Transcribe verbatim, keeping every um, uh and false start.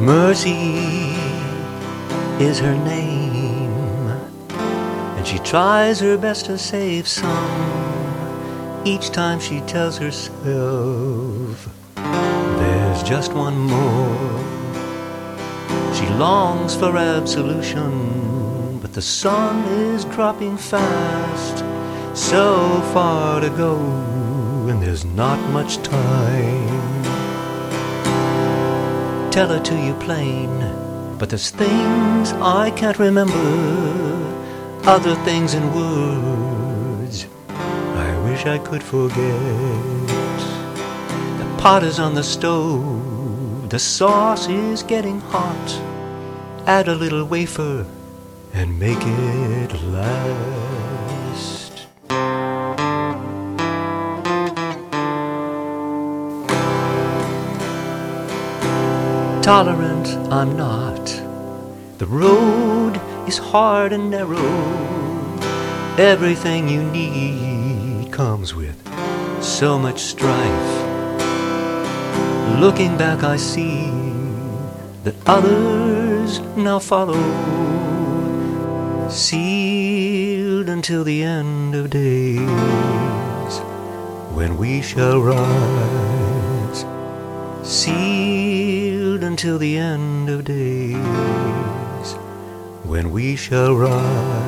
Mercy is her name, and she tries her best to save some. Each time she tells herself there's just one more. She longs for absolution, but the sun is dropping fast. So far to go, and there's not much time. Tell her to you plain, but there's things I can't remember, other things in words I wish I could forget. The pot is on the stove, the sauce is getting hot. Add a little wafer and make it last. Tolerant I'm not. The road is hard and narrow. Everything you need comes with so much strife. Looking back I see that others now follow, sealed until the end of days, when we shall rise. Sealed until the end of days, when we shall rise.